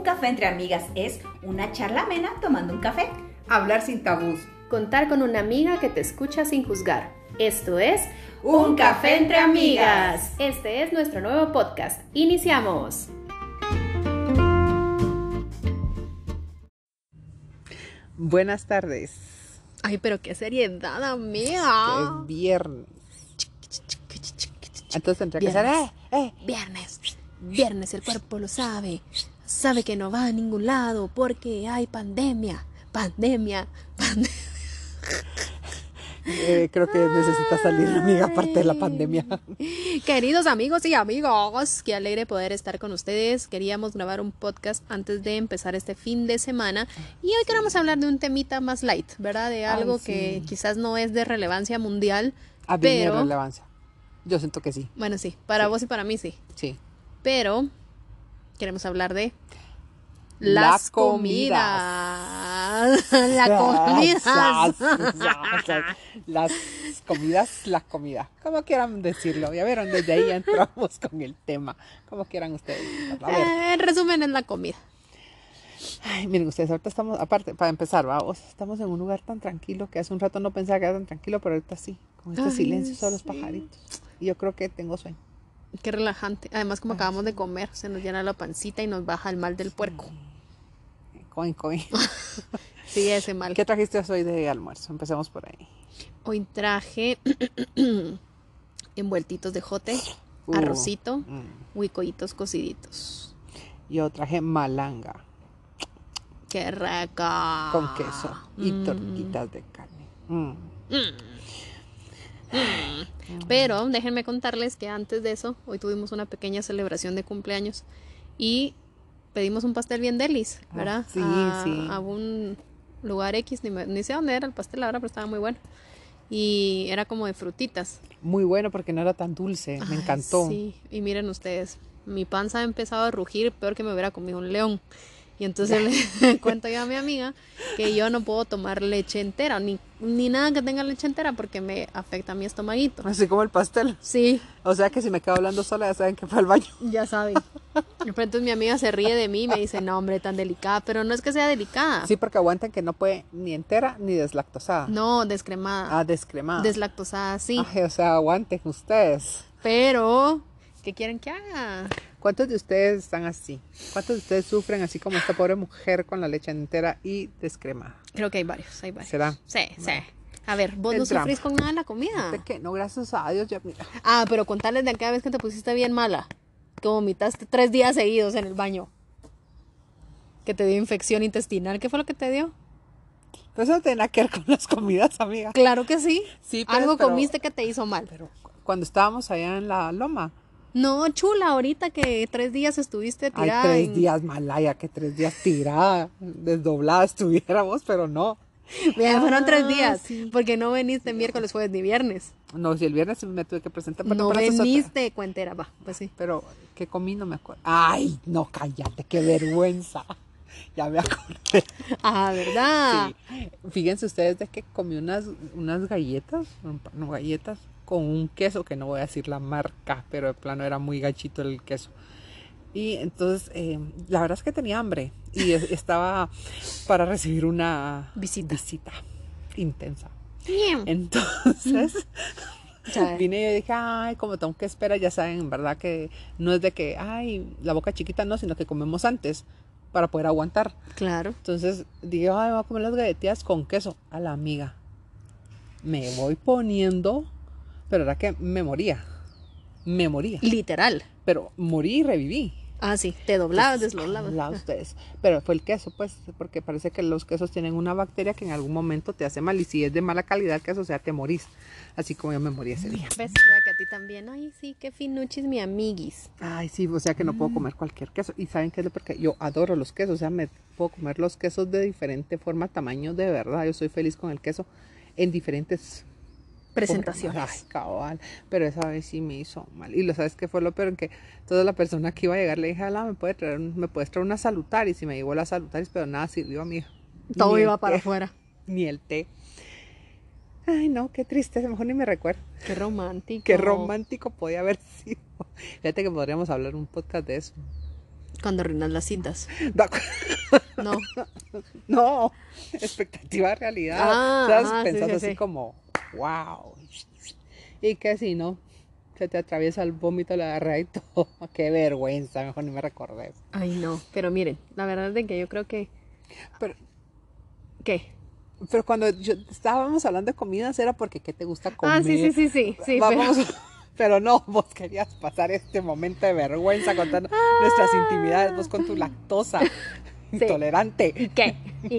café entre amigas es una charla amena tomando un café. Hablar sin tabús. Contar con una amiga que te escucha sin juzgar. Esto es Un Café Entre Amigas. Este es nuestro nuevo podcast. Iniciamos. Buenas tardes. Ay, pero qué seriedad, amiga. Es viernes. Entonces tendría que ser Viernes, el cuerpo lo sabe. Sabe que no va a ningún lado porque hay pandemia. Creo que necesita salir, amiga, aparte de la pandemia. Queridos amigos y amigos, qué alegre poder estar con ustedes. Queríamos grabar un podcast antes de empezar este fin de semana y hoy queremos hablar de un temita más light, ¿verdad? De algo que quizás no es de relevancia mundial, pero de relevancia. Yo siento que sí. Bueno, sí, para vos y para mí sí. Sí. Pero queremos hablar de las comidas. La comida. Como quieran decirlo. Ya vieron, desde ahí ya entramos con el tema. Como quieran ustedes. A ver. En resumen, es la comida. Ay, miren ustedes, ahorita estamos, aparte, para empezar, vamos, estamos en un lugar tan tranquilo que hace un rato no pensaba que era tan tranquilo, pero ahorita sí, con este silencio sobre los pajaritos. Y yo creo que tengo sueño. Qué relajante. Además, como acabamos de comer, se nos llena la pancita y nos baja el mal del puerco. Coin. Sí, ese mal. ¿Qué trajiste hoy de almuerzo? Empecemos por ahí. Hoy traje envueltitos de jote, arrocito, huicoitos cociditos. Yo traje malanga. ¡Qué rica! Con queso y tortitas de carne. Pero déjenme contarles que antes de eso, hoy tuvimos una pequeña celebración de cumpleaños y pedimos un pastel bien delis, ¿verdad? Sí. A un lugar X, ni sé dónde era el pastel ahora, pero estaba muy bueno. Y era como de frutitas. Muy bueno porque no era tan dulce, me encantó. Sí, y miren ustedes, mi panza ha empezado a rugir peor que me hubiera comido un león. Y entonces le cuento yo a mi amiga que yo no puedo tomar leche entera, ni nada que tenga leche entera porque me afecta a mi estomaguito. Así como el pastel. Sí. O sea que si me quedo hablando sola ya saben que fue al baño. Ya saben. Pero entonces mi amiga se ríe de mí y me dice, no hombre, tan delicada. Pero no es que sea delicada. Sí, porque aguantan que no puede ni entera ni deslactosada. No, descremada. Descremada. Deslactosada, sí. Ay, o sea, aguanten ustedes. Pero, ¿qué quieren que haga? ¿Cuántos de ustedes están así? ¿Cuántos de ustedes sufren así como esta pobre mujer con la leche entera y descremada? Creo que hay varios. ¿Será? Sí. A ver, ¿vos no sufrís con nada de la comida? ¿De qué? No, gracias a Dios. Ya, mira. Pero contarles de aquella vez que te pusiste bien mala. Que vomitaste 3 días seguidos en el baño. Que te dio infección intestinal. ¿Qué fue lo que te dio? Pero eso no tiene nada que ver con las comidas, amiga. Claro que sí. Sí, algo comiste que te hizo mal. Pero cuando estábamos allá en la loma. No, chula, ahorita que 3 días estuviste tirada. Ay, 3 días malaya, que 3 días tirada, desdoblada estuviéramos, pero no. Mira, fueron 3 días, sí. Porque no veniste miércoles, jueves ni viernes. No, si el viernes me tuve que presentar. No veniste, cuentera, va, pues sí. Pero, ¿qué comí? No me acuerdo. Ay, no, cállate, qué vergüenza. Ya me acordé. ¿Verdad? Sí. Fíjense ustedes de que comí unas galletas, no, galletas con un queso, que no voy a decir la marca, pero de plano era muy gachito el queso. Y entonces, la verdad es que tenía hambre y estaba para recibir una visita intensa. Entonces, vine y dije, ay, como tengo que esperar, ya saben, en verdad que no es de que, ay, la boca chiquita no, sino que comemos antes para poder aguantar. Claro. Entonces, dije, ay, voy a comer las galletillas con queso. A la amiga. Me voy poniendo, pero era que me moría. Literal. Pero morí y reviví. Sí, te doblabas, desdoblabas. Ustedes. Pero fue el queso, pues, porque parece que los quesos tienen una bacteria que en algún momento te hace mal. Y si es de mala calidad el queso, o sea, te morís. Así como yo me morí ese día. ¿Ves? O sea, que a ti también. Ay, sí, qué finuchis, mi amiguis. Ay, sí, o sea que no puedo comer cualquier queso. ¿Y saben qué es lo? Porque yo adoro los quesos. O sea, me puedo comer los quesos de diferente forma, tamaño, de verdad. Yo soy feliz con el queso en diferentes presentaciones. Ay, cabal, pero esa vez sí me hizo mal. Y lo sabes qué fue lo peor, que toda la persona que iba a llegar le dije, me puedes traer una salutaris, y me llevó la salutaris, pero nada sirvió, amiga. Todo iba para afuera. Ni el té. Ay, no, qué triste, mejor ni me recuerdo. Qué romántico. Qué romántico podía haber sido. Fíjate que podríamos hablar un podcast de eso. Cuando arruinas las citas. No. No, expectativa realidad. Estás pensando así como, wow. Y que si no, se te atraviesa el vómito, la diarrea y todo. Qué vergüenza, mejor ni me recordé. Ay, no. Pero miren, la verdad es que yo creo que... Pero, ¿Qué? pero cuando estábamos hablando de comidas era porque ¿qué te gusta comer? Ah, sí. Vamos, pero no, vos querías pasar este momento de vergüenza contando nuestras intimidades, vos con tu lactosa intolerante. ¿Y qué?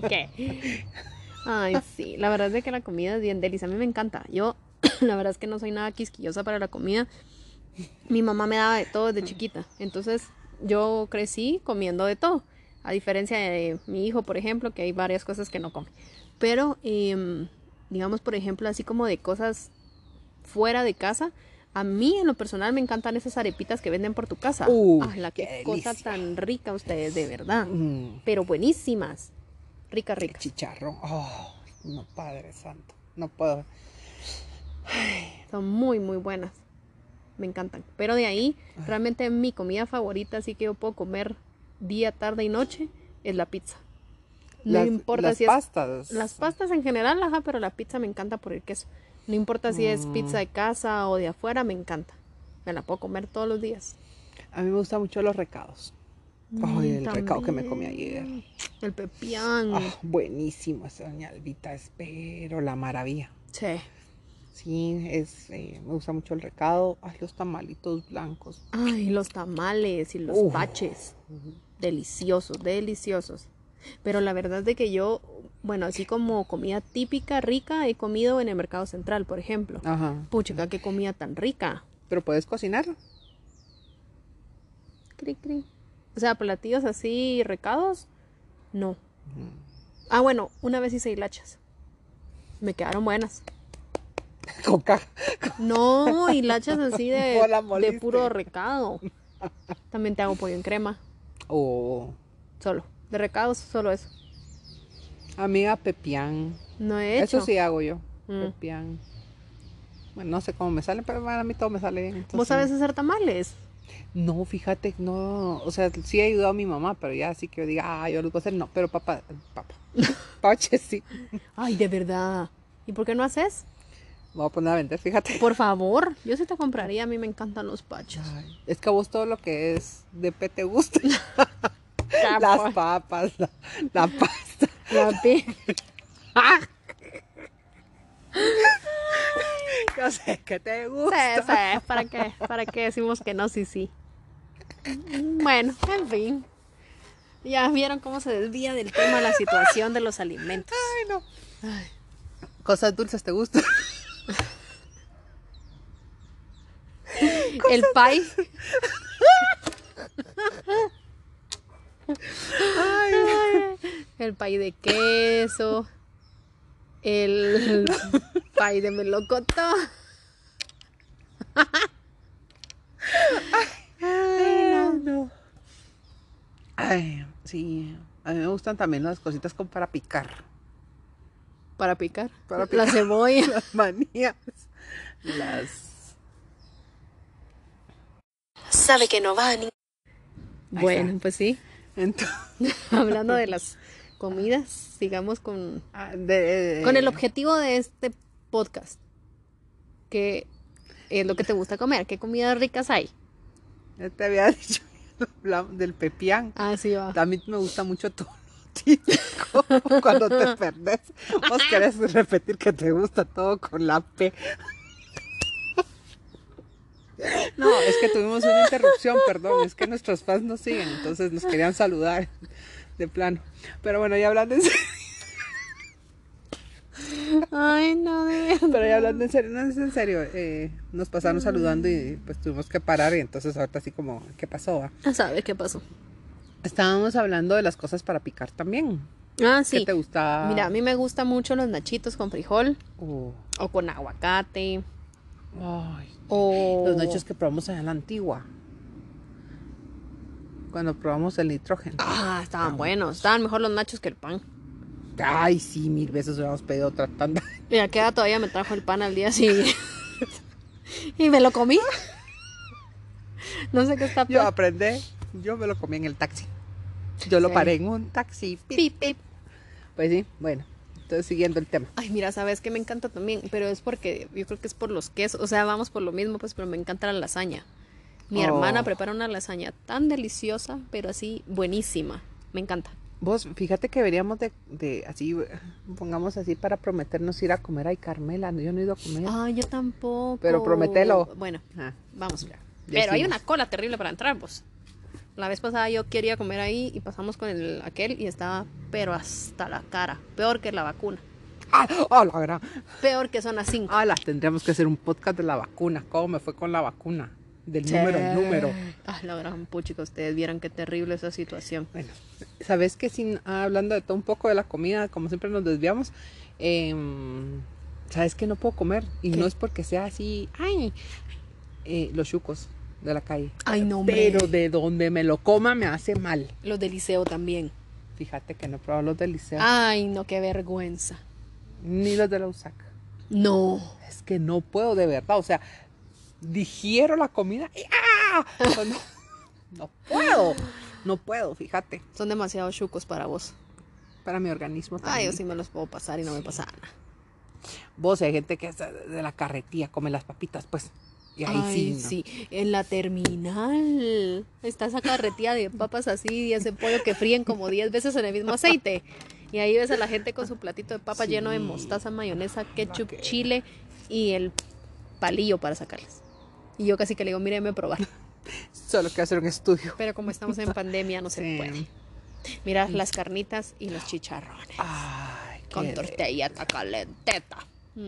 Ay, sí, la verdad es que la comida es bien deliciosa, a mí me encanta. Yo, la verdad es que no soy nada quisquillosa para la comida. Mi mamá me daba de todo desde chiquita, entonces yo crecí comiendo de todo. A diferencia de mi hijo, por ejemplo, que hay varias cosas que no come. Pero, digamos, por ejemplo, así como de cosas fuera de casa, a mí en lo personal me encantan esas arepitas que venden por tu casa. Qué cosa tan rica ustedes, de verdad. Pero buenísimas. Rica. Chicharrón. No, Padre Santo. No puedo. Son muy, muy buenas. Me encantan. Pero de ahí, realmente mi comida favorita, así que yo puedo comer día, tarde y noche, es la pizza. No importa si pastas. Las pastas en general, pero la pizza me encanta por el queso. No importa si es pizza de casa o de afuera, me encanta. Me la puedo comer todos los días. A mí me gustan mucho los recados. El recado que me comí ayer. El pepián. Buenísimo, esa doña Albita, espero la maravilla. Sí. Sí, me gusta mucho el recado. Los tamalitos blancos. Ay, los tamales y los baches. Deliciosos. Pero la verdad es de que yo, bueno, así como comida típica, rica, he comido en el Mercado Central, por ejemplo. Puchica, qué comida tan rica. ¿Pero puedes cocinarlo? Cri. O sea, platillos así, recados, no. Bueno, una vez hice hilachas. Me quedaron buenas. Con caja. No, hilachas así de puro recado. También te hago pollo en crema. Solo. De recados, solo eso. Amiga, pepián. No he hecho. Eso sí hago yo. Pepián. Bueno, no sé cómo me sale, pero a mí todo me sale bien. Entonces... ¿Vos sabes hacer tamales? No, fíjate, no. O sea, sí he ayudado a mi mamá, pero ya así que yo diga, yo lo puedo hacer. No, pero papá. Pache, sí. Ay, de verdad. ¿Y por qué no haces? Me voy a poner a vender, fíjate. Por favor, yo sí te compraría. A mí me encantan los pachos. Es que a vos todo lo que es de pe te gusta. Las papas, la pasta. Yo sé que te gusta. Sí. ¿Para qué decimos que no? Sí. Bueno, en fin. Ya vieron cómo se desvía del tema la situación de los alimentos. Ay, no. ¿Cosas dulces te gustan? El pie. El pie de queso. El pie de melocotón. No. Ay, sí. A mí me gustan también las cositas como para picar. ¿Para picar? La cebolla. Las manías. Sabe que no va a ni... Bueno, pues sí. Entonces... Hablando de las comidas, sigamos con el objetivo de este podcast. ¿Qué es lo que te gusta comer? ¿Qué comidas ricas hay? Ya te había dicho del pepián. Sí va. También me gusta mucho todo lo típico. Cuando te perdés, vos querés repetir que te gusta todo con la P. No, es que tuvimos una interrupción, perdón, es que nuestros fans nos siguen, entonces nos querían saludar de plano. Pero bueno, ya hablando en serio. Ay, no, de verdad. Pero ya hablando en serio, no es en serio, nos pasaron saludando y pues tuvimos que parar y entonces ahorita así como, ¿qué pasó? ¿Sabes qué pasó? Estábamos hablando de las cosas para picar también. Sí. ¿Qué te gusta? Mira, a mí me gustan mucho los nachitos con frijol o con aguacate. Ay, los nachos que probamos allá en la Antigua. Cuando probamos el nitrógeno. Estaban buenos. Estaban mejor los nachos que el pan. Ay, sí, 1000 veces hubiéramos pedido otra tanda. Y a queda todavía me trajo el pan al día siguiente. Y me lo comí. No sé qué está Yo aprendí Yo me lo comí en el taxi. Yo lo Sí. paré en un taxi. Pip, pip. Pues sí, bueno. Entonces, siguiendo el tema. Ay, mira, sabes que me encanta también, pero es porque yo creo que es por los quesos, o sea, vamos por lo mismo, pues, pero me encanta la lasaña. Mi hermana prepara una lasaña tan deliciosa, pero así buenísima. Me encanta. Vos, fíjate que deberíamos de así, pongamos así para prometernos ir a comer. Ay, Carmela, yo no he ido a comer. Ay, yo tampoco. Pero promételo. Bueno, Ah, vamos. ya Pero hay hicimos. una cola terrible para entrar, pues. La vez pasada yo quería comer ahí y pasamos con aquel y estaba, pero hasta la cara. Peor que la vacuna. ¡Ah, la gran! Peor que zona 5. ¡Ah, tendríamos que hacer un podcast de la vacuna! ¿Cómo me fue con la vacuna? Del número en número. Ah, la gran puchica, ustedes vieran qué terrible esa situación. Bueno, ¿sabes qué? Hablando de todo un poco de la comida, como siempre nos desviamos, ¿sabes qué no puedo comer? Y ¿Qué? no es porque sea así, ¡ay! Los chucos de la calle. Ay, no, hombre. Pero de donde me lo coma me hace mal. Los del liceo también. Fíjate que no he probado los del liceo, Ay, no, qué vergüenza. ni los de la USAC. No. Es que no puedo, de verdad. O sea, digiero la comida y ¡ah! No puedo, fíjate. Son demasiado chucos para vos. Para mi organismo Ay, también. yo sí me los puedo pasar y no me pasa nada. Vos, hay gente que es de la carretilla, come las papitas, pues. Y ahí Ay, sí, ¿no? sí. En la terminal está esa carretilla de papas así y ese pollo que fríen como 10 veces en el mismo aceite. Y ahí ves a la gente con su platito de papa Sí. lleno de mostaza, mayonesa, ketchup, Ok. chile y el palillo para sacarles. Y yo casi que le digo, míreme probar. Solo quiero hacer un estudio. Pero como estamos en pandemia no se Sí. puede. Mira las carnitas y los chicharrones. Ay, Con qué tortilla calenteta.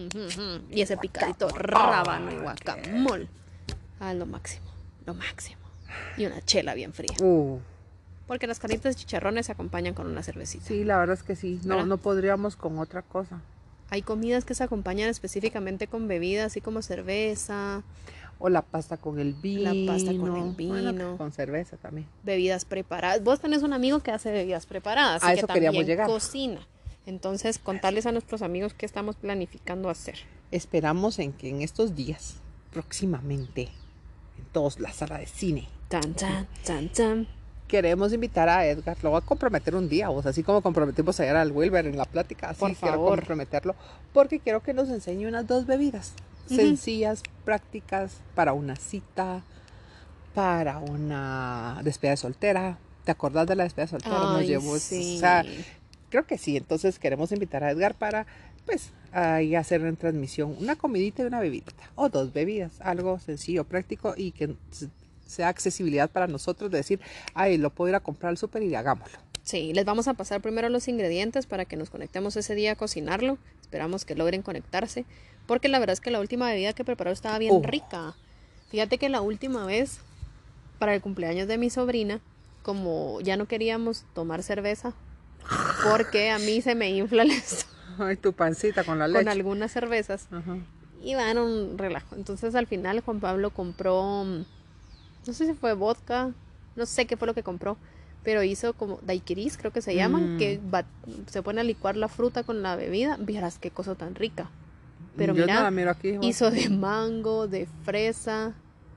Y ese picadito rábano y guacamole. Ah, lo máximo, lo máximo. Y una chela bien fría. Porque las carnitas y chicharrones se acompañan con una cervecita. Sí, la verdad es que sí. ¿Verdad? No podríamos con otra cosa. Hay comidas que se acompañan específicamente con bebidas, así como cerveza, O la pasta con el vino. La pasta con el Bueno, vino. pues, con cerveza también. bebidas preparadas. Vos tenés un amigo que hace bebidas preparadas A y que eso queríamos también llegar. cocina. Entonces, contarles a nuestros amigos qué estamos planificando hacer. Esperamos en que en estos días, próximamente, en todos la sala de cine, Tan, tan, tan, tan. queremos invitar a Edgar. Lo voy a comprometer un día, vos, así como comprometimos ayer al Wilber en la plática. Así Por quiero favor. comprometerlo, porque quiero que nos enseñe unas 2 bebidas sencillas, prácticas, para una cita, para una despedida de soltera. ¿Te acordás de la despedida de soltera? Nos Ay, llevó, sí. o sea, creo que sí. Entonces queremos invitar a Edgar para, pues, ahí hacer en transmisión una comidita y una bebidita. O 2 bebidas. Algo sencillo, práctico y que sea accesibilidad para nosotros de decir, ay, lo puedo ir a comprar al súper y hagámoslo. Sí, les vamos a pasar primero los ingredientes para que nos conectemos ese día a cocinarlo. Esperamos que logren conectarse, porque la verdad es que la última bebida que preparó estaba bien rica. Fíjate que la última vez, para el cumpleaños de mi sobrina, como ya no queríamos tomar cerveza, porque a mí se me infla el estómago Ay, tu pancita con la leche. con algunas cervezas, Ajá. y van un relajo. Entonces al final Juan Pablo compró, no sé si fue vodka, no sé qué fue lo que compró, pero hizo como daiquiris, creo que se llaman, que se pone a licuar la fruta con la bebida. Vieras qué cosa tan rica. Pero Yo mira, no la miro aquí, vos. hizo de mango, de fresa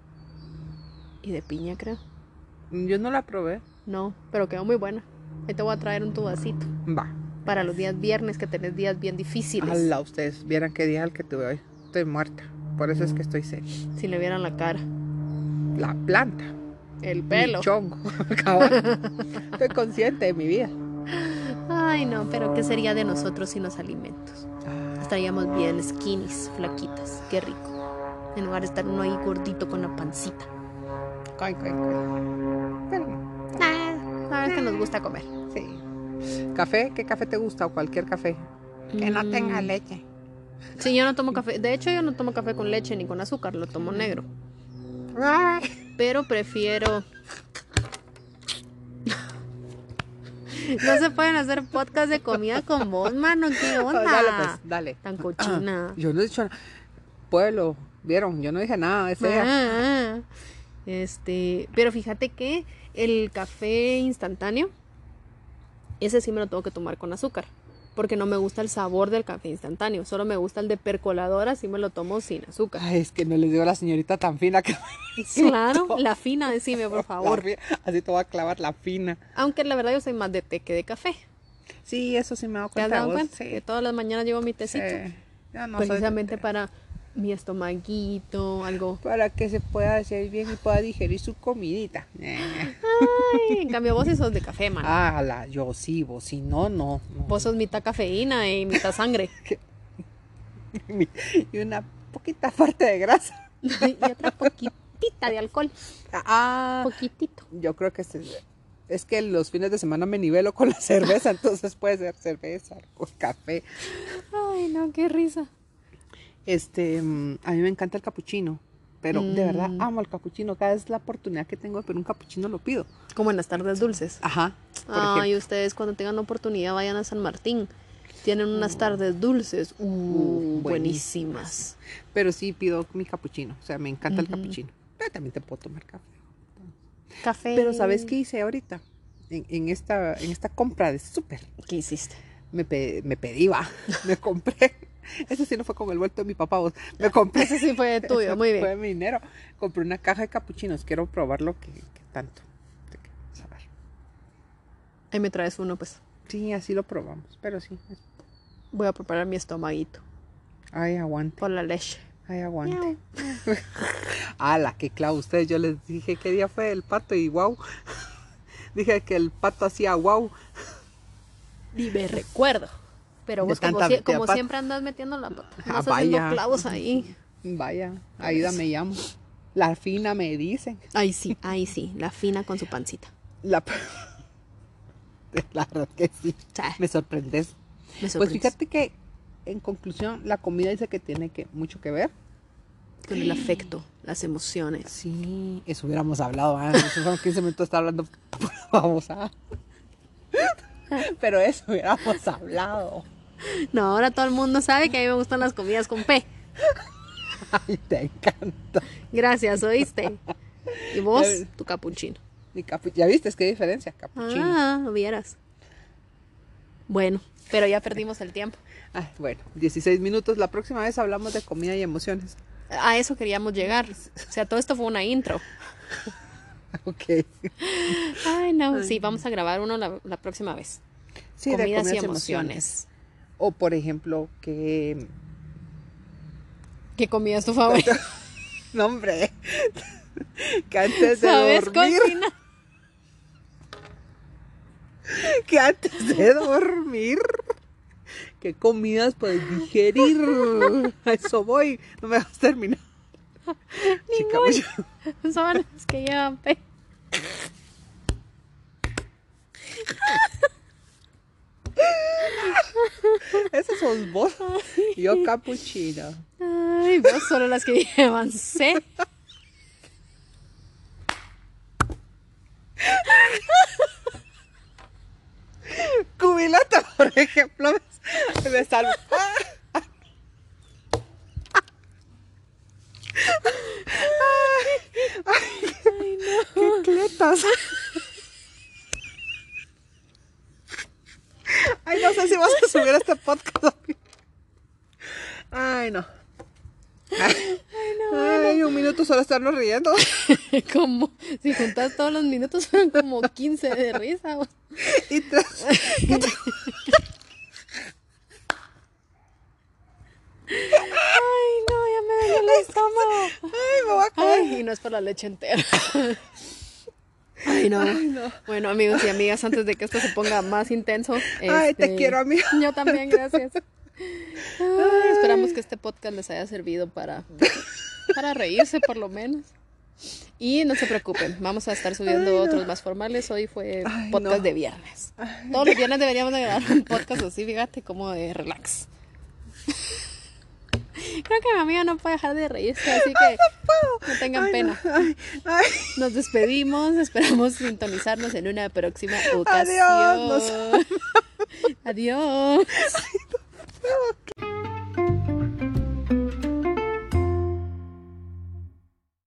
y de piña, creo. Yo no la probé. No, pero quedó muy buena. Ahí te voy a traer un tu vasito Va. para los días viernes, que tenés días bien difíciles. Ala, ustedes vieran qué día es el que tuve hoy. Estoy muerta. Por eso es que estoy seria. Si le vieran la cara, La planta. el pelo. Mi chongo. Cabal. Estoy consciente de mi vida. Ay, no, pero ¿qué sería de nosotros sin los alimentos? Estaríamos bien skinnies, flaquitas. Qué rico. En lugar de estar uno ahí gordito con la pancita. Coin. Pero no. Sabes que nos gusta comer. Sí. ¿Café? ¿Qué café te gusta? O cualquier café. Que no tenga leche. Sí, yo no tomo café. De hecho, yo no tomo café con leche ni con azúcar. Lo tomo negro. Ay. Pero prefiero... No se pueden hacer podcast de comida con vos, mano. ¿Qué onda? Dale, pues, dale. Tan cochina. Yo no he dicho nada. Pueblo, ¿vieron? Yo no dije nada ese día. Pero fíjate que el café instantáneo, ese sí me lo tengo que tomar con azúcar. porque no me gusta el sabor del café instantáneo, solo me gusta el de percoladora, así me lo tomo sin azúcar. Ay, es que no les digo a la señorita tan fina que... Claro, la fina, decime por favor. Así te voy a clavar la fina. Aunque la verdad yo soy más de té que de café. Sí, eso sí me he dado ¿Te cuenta. has dado vos, cuenta? sí. Que todas las mañanas llevo mi tecito. Sí. Yo no soy de Precisamente té. para mi estomaguito, algo. Para que se pueda hacer bien y pueda digerir su comidita. Ay, en cambio vos sí sos de café, man. Yo sí, vos si no, no. Vos sos mitad cafeína y mitad sangre. Y una poquita parte de grasa. Y otra poquitita de alcohol. Poquitito. Yo creo que es que los fines de semana me nivelo con la cerveza, entonces puede ser cerveza o café. Ay, no, qué risa. A mí me encanta el capuchino, pero de verdad amo el capuchino. Cada vez la oportunidad que tengo de pedir un capuchino lo pido. Como en las tardes dulces. Ajá. Ay, ustedes cuando tengan oportunidad vayan a San Martín. Tienen unas tardes dulces. Buenísimas. Pero sí pido mi capuchino, o sea, me encanta el capuchino. Pero también te puedo tomar café. Café. Pero ¿sabes qué hice ahorita? En esta compra de súper. ¿Qué hiciste? Me compré. Eso sí no fue con el vuelto de mi papá, vos. Me compré. Eso sí fue tuyo, Eso muy bien. Fue mi dinero. Compré una caja de capuchinos. Quiero probarlo que tanto. Saber. Ahí me traes uno, pues. Sí, así lo probamos. Pero sí. Voy a preparar mi estomaguito. Ay, aguante. Por la leche. Ay, aguante. Ala, qué clavo ustedes. Yo les dije qué día fue el pato y wow. Dije que el pato hacía wow. Ni me recuerdo. Pero vos como siempre andas metiendo la pata. Andas haciendo clavos ahí. Vaya, Aida me llamo. La fina me dicen. Ahí sí. La fina con su pancita. La verdad que sí. Sí. Me sorprendes. Pues fíjate que, en conclusión, la comida dice que tiene mucho que ver con el afecto, las emociones. Sí, eso hubiéramos hablado antes. Eso fueron 15 minutos de estar hablando. Vamos a... Pero eso hubiéramos hablado. No, ahora todo el mundo sabe que a mí me gustan las comidas con P. Ay, te encanta. Gracias, ¿oíste? Y vos, tu capuchino. ¿Ya viste? ¿Qué diferencia? Capuchino. No vieras. Bueno, pero ya perdimos el tiempo. Ay, bueno, 16 minutos. La próxima vez hablamos de comida y emociones. A eso queríamos llegar. O sea, todo esto fue una intro. Ok. Ay, no. Sí, vamos a grabar uno la próxima vez. Sí, comidas de y emociones. O, por ejemplo, que... ¿Qué comida es tu favorita? No, hombre. Que antes de ¿Sabes dormir... cocinar? Que antes de dormir... ¿Qué comidas puedes digerir? A eso voy. No me vas a terminar. Ninguna. Son las que llevan P. Ese sos vos. Yo capuchino. Ay, vos solo las que llevan C. Cubilata, por ejemplo, me salvo. Ay, no. ¡Qué cletas! Ay, no sé si vas a subir este podcast. Ay, no. Ay, un minuto solo estarnos riendo. Como si juntas todos los minutos fueron como 15 de risa. Y tras... Ay, no, ya me duele el estómago. Ay, me voy a caer. Ay, y no es por la leche entera. Ay, no. Bueno, amigos y amigas, antes de que esto se ponga más intenso. Ay, te quiero, amigo. Yo también, gracias. Ay, esperamos que este podcast les haya servido para reírse por lo menos. Y no se preocupen, vamos a estar subiendo otros más formales. Hoy fue podcast de viernes. Todos los viernes deberíamos de grabar un podcast así, fíjate, como de relax. Creo que mi amiga no puede dejar de reírse, así que no tengan pena. Nos despedimos, esperamos sintonizarnos en una próxima ocasión. Adiós. Adiós.